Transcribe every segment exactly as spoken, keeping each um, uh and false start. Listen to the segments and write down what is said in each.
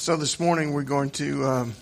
So this morning we're going to um,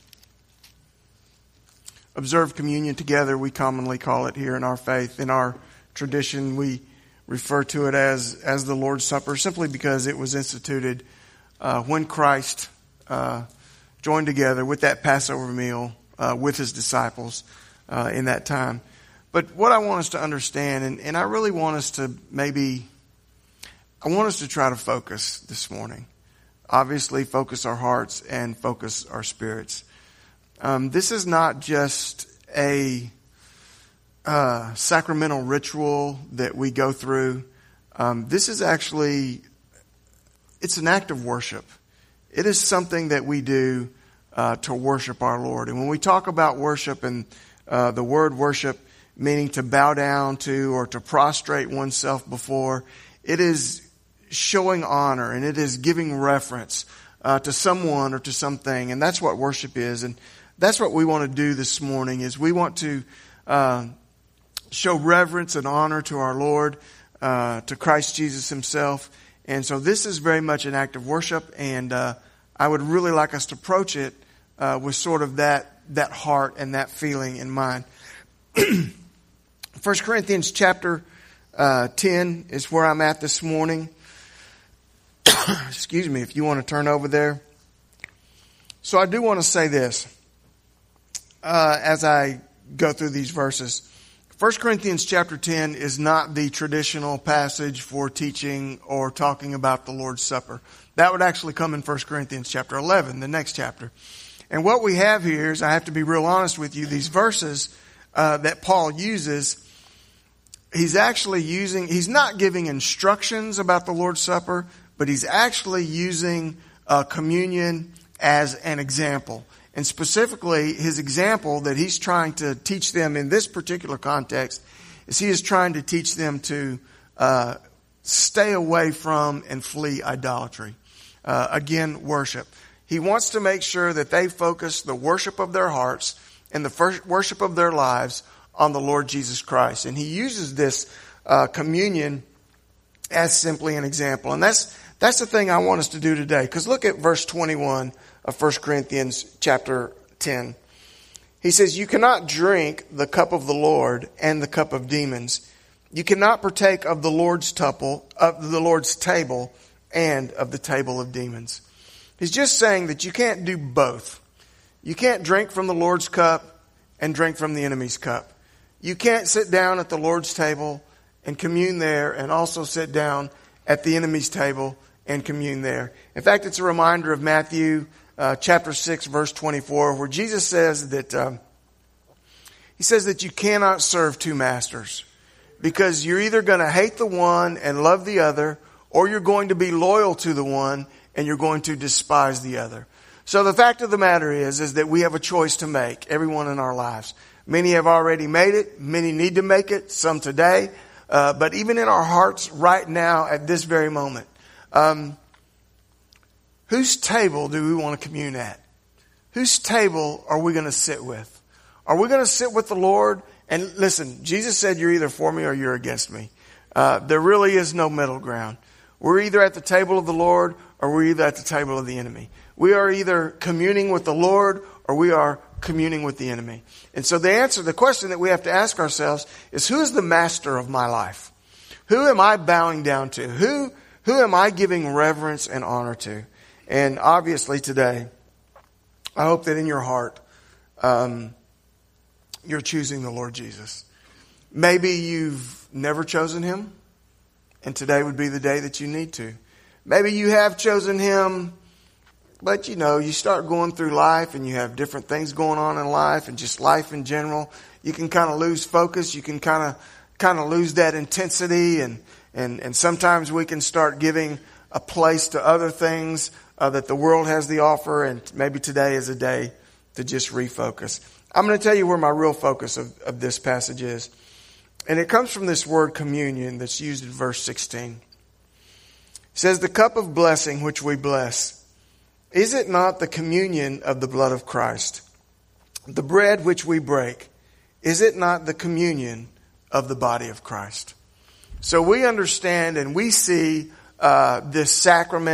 observe communion together. We commonly call it here in our faith. In our tradition, we refer to it as, as the Lord's Supper simply because it was instituted uh, when Christ uh, joined together with that Passover meal uh, with his disciples uh, in that time. But what I want us to understand, and, and I really want us to maybe, I want us to try to focus this morning. Obviously, focus our hearts and focus our spirits. Um, this is not just a uh, sacramental ritual that we go through. Um, this is actually, it's an act of worship. It is something that we do uh, to worship our Lord. And when we talk about worship and uh, the word worship, meaning to bow down to or to prostrate oneself before, it is showing honor and it is giving reference uh, to someone or to something. And that's what worship is. And that's what we want to do this morning is we want to uh, show reverence and honor to our Lord, uh, to Christ Jesus himself. And so this is very much an act of worship. And uh, I would really like us to approach it uh, with sort of that, that heart and that feeling in mind. First Corinthians chapter uh, ten is where I'm at this morning. Excuse me, if you want to turn over there. So I do want to say this uh, as I go through these verses. First Corinthians chapter ten is not the traditional passage for teaching or talking about the Lord's Supper. That would actually come in First Corinthians chapter eleven, the next chapter. And what we have here is, I have to be real honest with you, these verses uh, that Paul uses, he's actually using, he's not giving instructions about the Lord's Supper, but he's actually using uh, communion as an example. And specifically, his example that he's trying to teach them in this particular context is he is trying to teach them to uh, stay away from and flee idolatry. Uh, again, worship. He wants to make sure that they focus the worship of their hearts and the first worship of their lives on the Lord Jesus Christ. And he uses this uh, communion as simply an example. And that's that's the thing I want us to do today. Because look at verse twenty-one of First Corinthians chapter ten. He says, "You cannot drink the cup of the Lord and the cup of demons. You cannot partake of the Lord's table, of the Lord's table and of the table of demons." He's just saying that you can't do both. You can't drink from the Lord's cup and drink from the enemy's cup. You can't sit down at the Lord's table and commune there and also sit down at the enemy's table and commune there. In fact, it's a reminder of Matthew uh, chapter six, verse twenty-four, where Jesus says that um, he says that you cannot serve two masters, because you're either going to hate the one and love the other, or you're going to be loyal to the one and you're going to despise the other. So the fact of the matter is, is that we have a choice to make, everyone in our lives. Many have already made it. Many need to make it, some today. Uh, but even in our hearts right now at this very moment, um, whose table do we want to commune at? Whose table are we going to sit with? Are we going to sit with the Lord? And listen, Jesus said you're either for me or you're against me. Uh, there really is no middle ground. We're either at the table of the Lord or we're either at the table of the enemy. We are either communing with the Lord or we are communing with the enemy. And so the answer, the question that we have to ask ourselves is, who is the master of my life? Who am I bowing down to? Who, who am I giving reverence and honor to? And obviously today, I hope that in your heart, um, you're choosing the Lord Jesus. Maybe you've never chosen him, and today would be the day that you need to. Maybe you have chosen him, but you know, you start going through life and you have different things going on in life and just life in general. You can kind of lose focus. You can kind of, kind of lose that intensity. And, and, and sometimes we can start giving a place to other things uh, that the world has to offer. And maybe today is a day to just refocus. I'm going to tell you where my real focus of, of this passage is. And it comes from this word communion that's used in verse sixteen. It says, "The cup of blessing which we bless, is it not the communion of the blood of Christ? The bread which we break, is it not the communion of the body of Christ?" So we understand and we see uh, this sacrament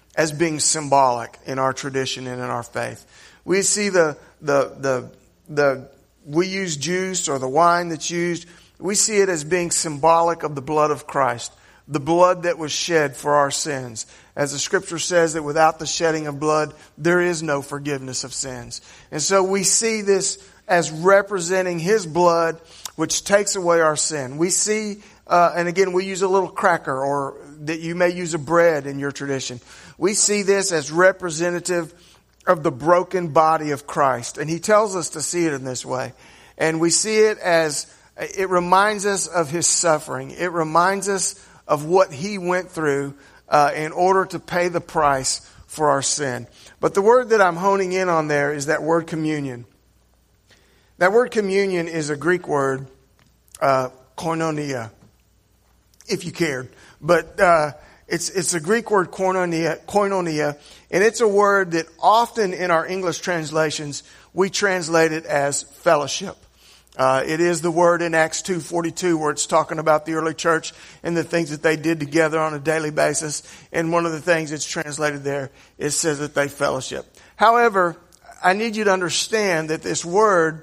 as being symbolic in our tradition and in our faith. We see the, the, the, the, we use juice or the wine that's used. We see it as being symbolic of the blood of Christ, the blood that was shed for our sins. As the scripture says that without the shedding of blood, there is no forgiveness of sins. And so we see this as representing His blood, which takes away our sin. We see, uh, and again, we use a little cracker, or that you may use a bread in your tradition. We see this as representative of the broken body of Christ. And He tells us to see it in this way. And we see it as, it reminds us of His suffering. It reminds us of what He went through uh, in order to pay the price for our sin. But the word that I'm honing in on there is that word communion. That word communion is a Greek word, uh, koinonia, if you cared. But uh, it's it's a Greek word, koinonia, koinonia, and it's a word that often in our English translations we translate it as fellowship. Uh, it is the word in Acts two forty-two where it's talking about the early church and the things that they did together on a daily basis. And one of the things that's translated there, it says that they fellowship. However, I need you to understand that this word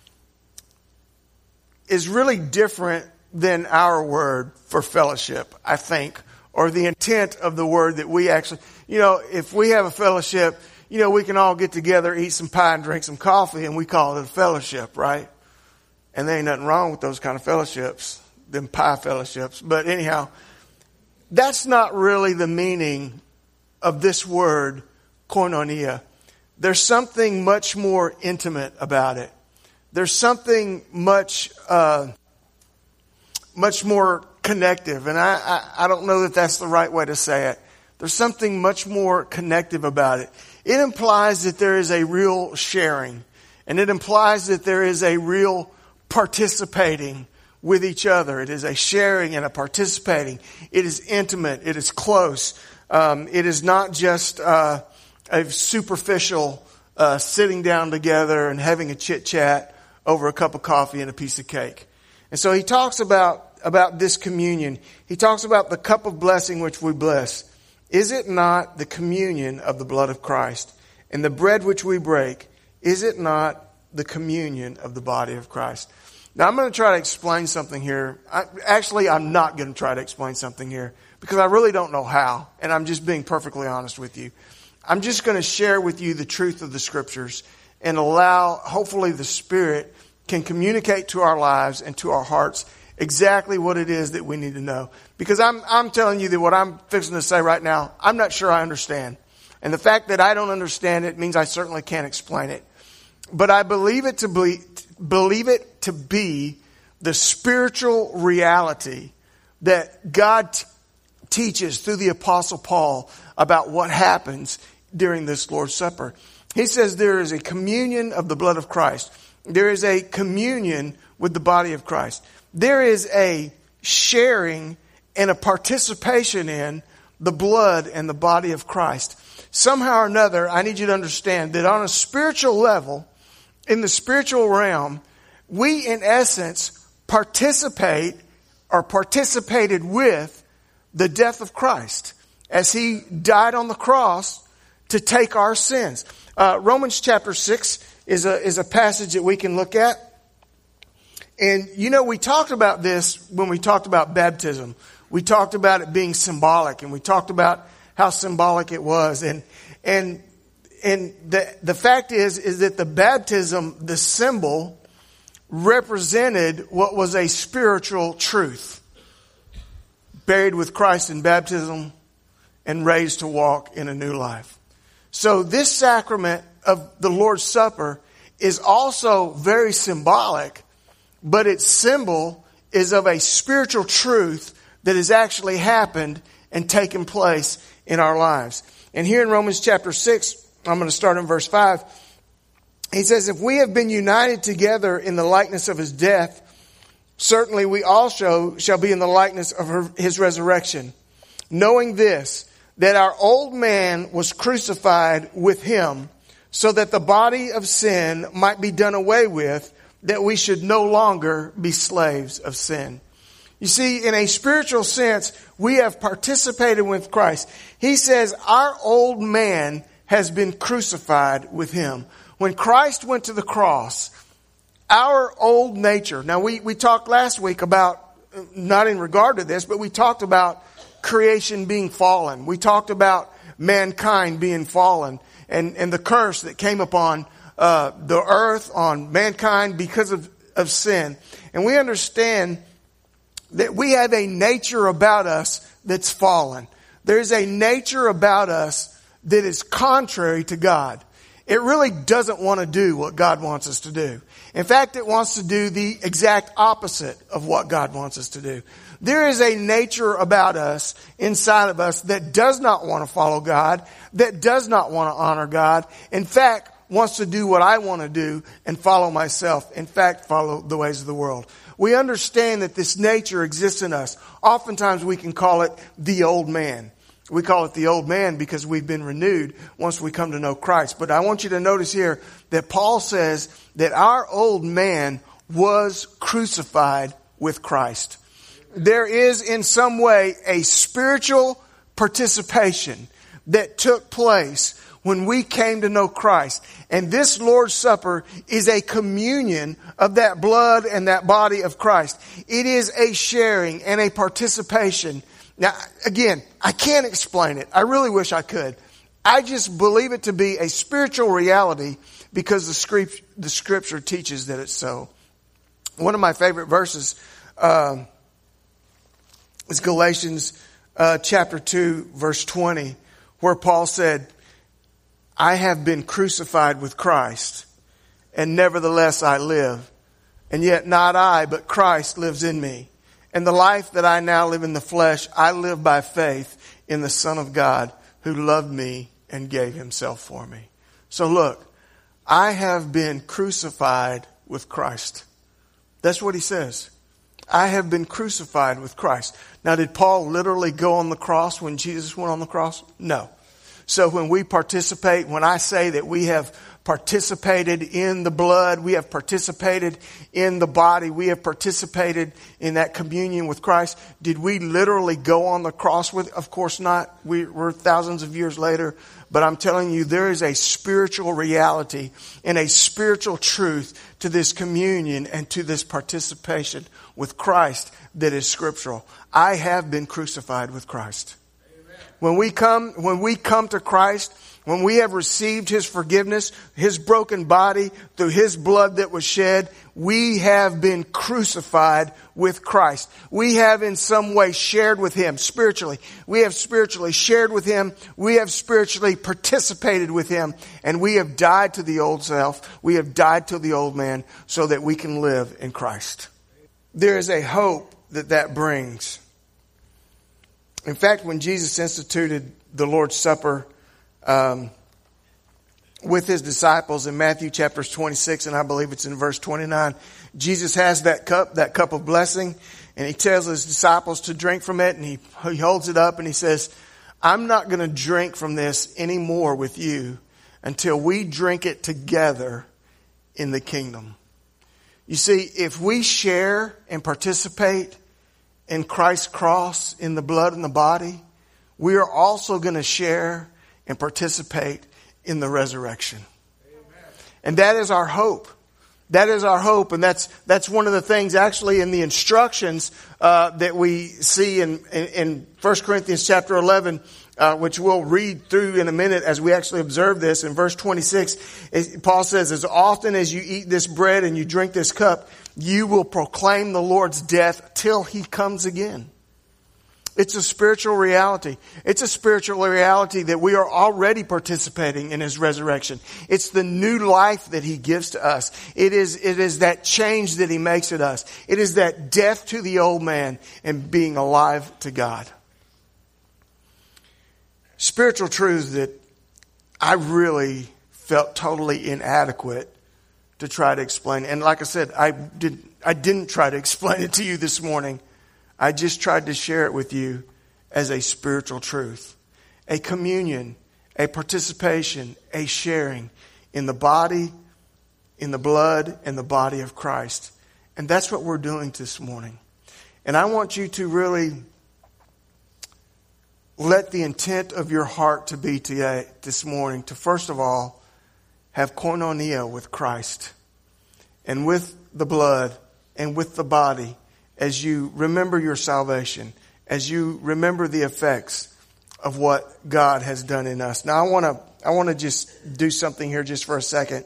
is really different than our word for fellowship, I think, or the intent of the word that we actually, you know, if we have a fellowship, you know, we can all get together, eat some pie and drink some coffee, and we call it a fellowship, right? And there ain't nothing wrong with those kind of fellowships, them pie fellowships. But anyhow, that's not really the meaning of this word, koinonia. There's something much more intimate about it. There's something much, uh, much more connective. And I, I, I don't know that that's the right way to say it. There's something much more connective about it. It implies that there is a real sharing. And it implies that there is a real participating with each other. It is a sharing and a participating. It is intimate. It is close. Um, it is not just uh, a superficial uh, sitting down together and having a chit chat over a cup of coffee and a piece of cake. And so he talks about about this communion. He talks about the cup of blessing which we bless. Is it not the communion of the blood of Christ? And the bread which we break, is it not the communion of the body of Christ? Now I'm going to try to explain something here. I, actually, I'm not going to try to explain something here because I really don't know how. And I'm just being perfectly honest with you. I'm just going to share with you the truth of the scriptures and allow, hopefully the Spirit can communicate to our lives and to our hearts exactly what it is that we need to know. Because I'm, I'm telling you that what I'm fixing to say right now, I'm not sure I understand. And the fact that I don't understand it means I certainly can't explain it. But I believe it to be, believe it to be the spiritual reality that God t- teaches through the Apostle Paul about what happens during this Lord's Supper. He says there is a communion of the blood of Christ. There is a communion with the body of Christ. There is a sharing and a participation in the blood and the body of Christ. Somehow or another, I need you to understand that on a spiritual level, in the spiritual realm, we in essence participate or participated with the death of Christ as He died on the cross to take our sins. Uh, Romans chapter six is a, is a passage that we can look at. And you know, we talked about this when we talked about baptism. We talked about it being symbolic, and we talked about how symbolic it was. And, and, and the, the fact is, is that the baptism, the symbol, represented what was a spiritual truth. Buried with Christ in baptism and raised to walk in a new life. So this sacrament of the Lord's Supper is also very symbolic, but its symbol is of a spiritual truth that has actually happened and taken place in our lives. And here in Romans chapter six, I'm going to start in verse five. He says, if we have been united together in the likeness of His death, certainly we also shall be in the likeness of her, His resurrection. Knowing this, that our old man was crucified with Him, so that the body of sin might be done away with, that we should no longer be slaves of sin. You see, in a spiritual sense, we have participated with Christ. He says our old man has been crucified with him. When Christ went to the cross, our old nature, now we, we talked last week about, not in regard to this, but we talked about creation being fallen. We talked about mankind being fallen and, and the curse that came upon uh, the earth, on mankind because of, of sin. And we understand that we have a nature about us that's fallen. There's a nature about us that is contrary to God. It really doesn't want to do what God wants us to do. In fact, it wants to do the exact opposite of what God wants us to do. There is a nature about us, inside of us, that does not want to follow God, that does not want to honor God. In fact, wants to do what I want to do and follow myself. In fact, follow the ways of the world. We understand that this nature exists in us. Oftentimes we can call it the old man. We call it the old man because we've been renewed once we come to know Christ. But I want you to notice here that Paul says that our old man was crucified with Christ. There is in some way a spiritual participation that took place when we came to know Christ. And this Lord's Supper is a communion of that blood and that body of Christ. It is a sharing and a participation. Now, again, I can't explain it. I really wish I could. I just believe it to be a spiritual reality because the script, the scripture teaches that it's so. One of my favorite verses uh, is Galatians uh, chapter two, verse twenty, where Paul said, I have been crucified with Christ, and nevertheless I live. And yet not I, but Christ lives in me. And the life that I now live in the flesh, I live by faith in the Son of God who loved me and gave himself for me. So look, I have been crucified with Christ. That's what he says. I have been crucified with Christ. Now, did Paul literally go on the cross when Jesus went on the cross? No. So when we participate, when I say that we have participated in the blood, we have participated in the body, we have participated in that communion with Christ, did we literally go on the cross with? Of course not. We, we're thousands of years later. But I'm telling you, there is a spiritual reality and a spiritual truth to this communion and to this participation with Christ that is scriptural. I have been crucified with Christ. When we come, when we come to Christ, when we have received his forgiveness, his broken body, through his blood that was shed, we have been crucified with Christ. We have in some way shared with him spiritually. We have spiritually shared with him. We have spiritually participated with him. And we have died to the old self. We have died to the old man so that we can live in Christ. There is a hope that that brings. In fact, when Jesus instituted the Lord's Supper um, with his disciples in Matthew chapters twenty-six, and I believe it's in verse twenty-nine, Jesus has that cup, that cup of blessing, and he tells his disciples to drink from it, and he, he holds it up and he says, I'm not going to drink from this anymore with you until we drink it together in the kingdom. You see, if we share and participate in Christ's cross, in the blood and the body, we are also going to share and participate in the resurrection. Amen. And that is our hope. That is our hope. And that's that's one of the things actually in the instructions uh, that we see in, in, in First Corinthians chapter eleven, uh, which we'll read through in a minute as we actually observe this. In verse twenty-six, Paul says, as often as you eat this bread and you drink this cup, you will proclaim the Lord's death till he comes again. It's a spiritual reality. It's a spiritual reality that we are already participating in his resurrection. It's the new life that he gives to us. It is, it is that change that he makes in us. It is that death to the old man and being alive to God. Spiritual truths that I really felt totally inadequate to try to explain. And like I said, I did, I didn't try to explain it to you this morning. I just tried to share it with you as a spiritual truth. A communion, a participation, a sharing in the body, in the blood, and the body of Christ. And that's what we're doing this morning. And I want you to really let the intent of your heart to be today, this morning, to first of all, have koinonia with Christ and with the blood and with the body as you remember your salvation, as you remember the effects of what God has done in us. Now I want to I want to just do something here just for a second.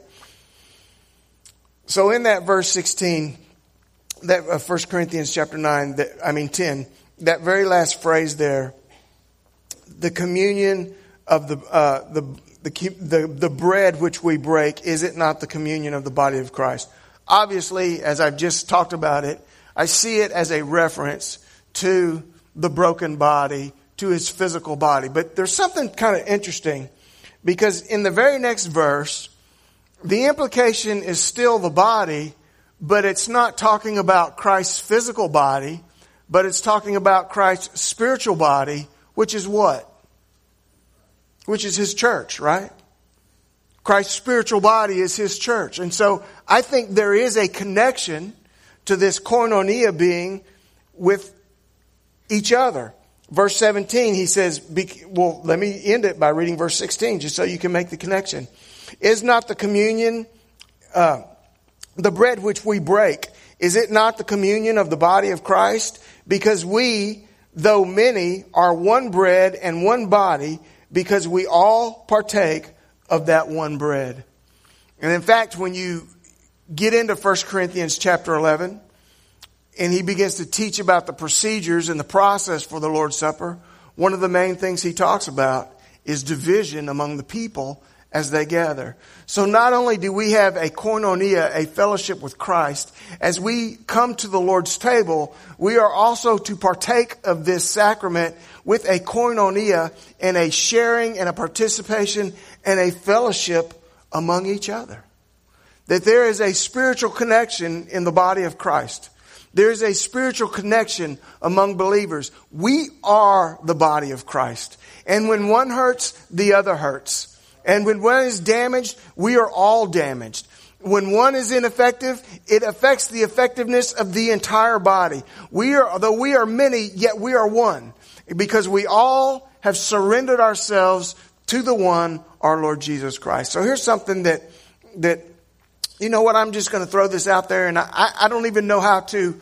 So in that verse sixteen, that uh, First Corinthians chapter nine, that, I mean ten, that very last phrase there, the communion of the uh, the the the the bread which we break, is it not the communion of the body of Christ? Obviously, as I've just talked about it, I see it as a reference to the broken body, to his physical body. But there's something kind of interesting, because in the very next verse, the implication is still the body, but it's not talking about Christ's physical body, but it's talking about Christ's spiritual body, which is what? Which is his church, right? Christ's spiritual body is his church. And so I think there is a connection to this koinonia being with each other. Verse seventeen, he says, well, let me end it by reading verse sixteen, just so you can make the connection. Is not the communion, uh, the bread which we break, is it not the communion of the body of Christ? Because we, though many, are one bread and one body, because we all partake of that one bread. And in fact, when you get into First Corinthians chapter eleven, and he begins to teach about the procedures and the process for the Lord's Supper, one of the main things he talks about is division among the people as they gather. So not only do we have a koinonia, a fellowship with Christ, as we come to the Lord's table, we are also to partake of this sacrament with a koinonia and a sharing and a participation and a fellowship among each other. That there is a spiritual connection in the body of Christ. There is a spiritual connection among believers. We are the body of Christ. And when one hurts, the other hurts. And when one is damaged, we are all damaged. When one is ineffective, it affects the effectiveness of the entire body. We are, though we are many, yet we are one. Because we all have surrendered ourselves to the one, our Lord Jesus Christ. So here's something that, that, you know what, I'm just going to throw this out there, and I, I don't even know how to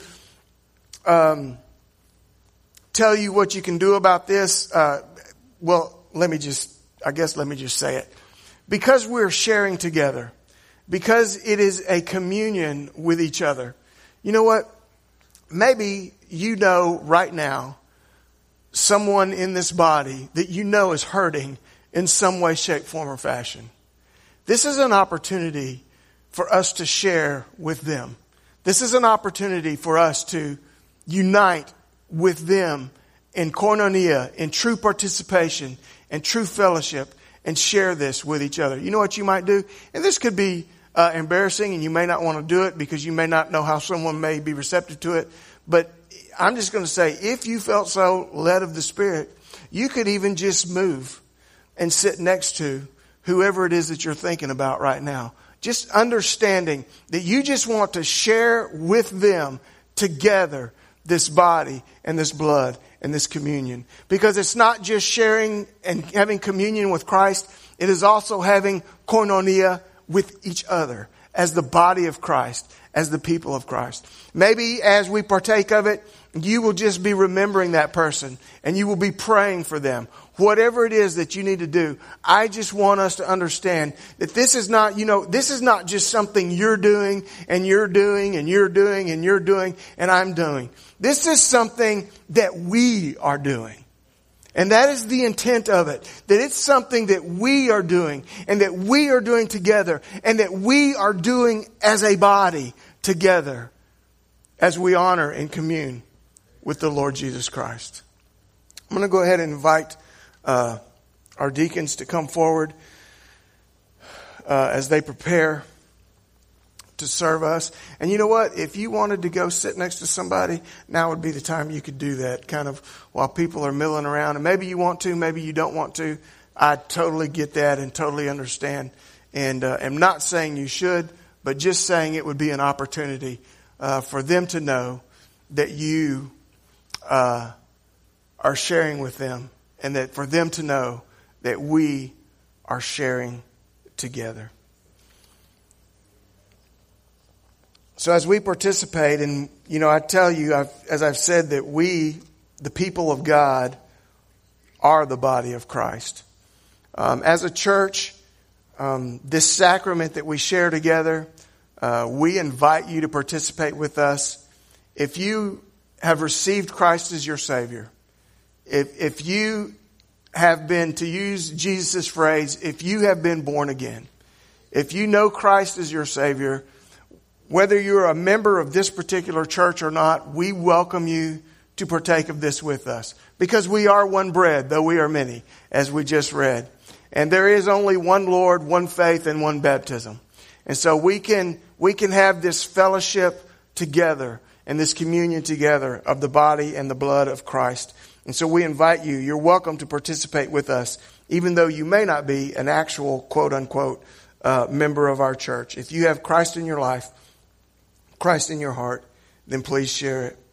um, tell you what you can do about this. Uh, well, let me just, I guess let me just say it. Because we're sharing together, because it is a communion with each other, you know what? Maybe you know right now someone in this body that you know is hurting in some way, shape, form, or fashion. This is an opportunity for us to share with them. This is an opportunity for us to unite with them in koinonia, in true participation, and true fellowship, and share this with each other. You know what you might do? And this could be uh, embarrassing, and you may not want to do it because you may not know how someone may be receptive to it. But I'm just going to say, if you felt so led of the Spirit, you could even just move and sit next to whoever it is that you're thinking about right now. Just understanding that you just want to share with them together this body and this blood and this communion. Because it's not just sharing and having communion with Christ. It is also having koinonia with each other as the body of Christ, as the people of Christ. Maybe as we partake of it, you will just be remembering that person and you will be praying for them. Whatever it is that you need to do, I just want us to understand that this is not, you know, this is not just something you're doing and you're doing and you're doing and you're doing and I'm doing. This is something that we are doing. And that is the intent of it. That it's something that we are doing and that we are doing together and that we are doing as a body together as we honor and commune with the Lord Jesus Christ. I'm going to go ahead and invite uh, our deacons to come forward uh, as they prepare to serve us. And you know what? If you wanted to go sit next to somebody, now would be the time you could do that, kind of while people are milling around. And maybe you want to, maybe you don't want to. I totally get that and totally understand. And uh, am not saying you should, but just saying it would be an opportunity uh, for them to know that you uh, are sharing with them, and that for them to know that we are sharing together. So as we participate, and you know, I tell you, I've, as I've said, that we, the people of God, are the body of Christ. Um, as a church, um, this sacrament that we share together, uh, we invite you to participate with us. If you have received Christ as your Savior, if, if you have been, to use Jesus' phrase, if you have been born again, if you know Christ as your Savior, whether you're a member of this particular church or not, we welcome you to partake of this with us. Because we are one bread, though we are many, as we just read. And there is only one Lord, one faith, and one baptism. And so we can, we can have this fellowship together and this communion together of the body and the blood of Christ. And so we invite you, you're welcome to participate with us, even though you may not be an actual, quote unquote, uh, member of our church. If you have Christ in your life, Christ in your heart, then please share it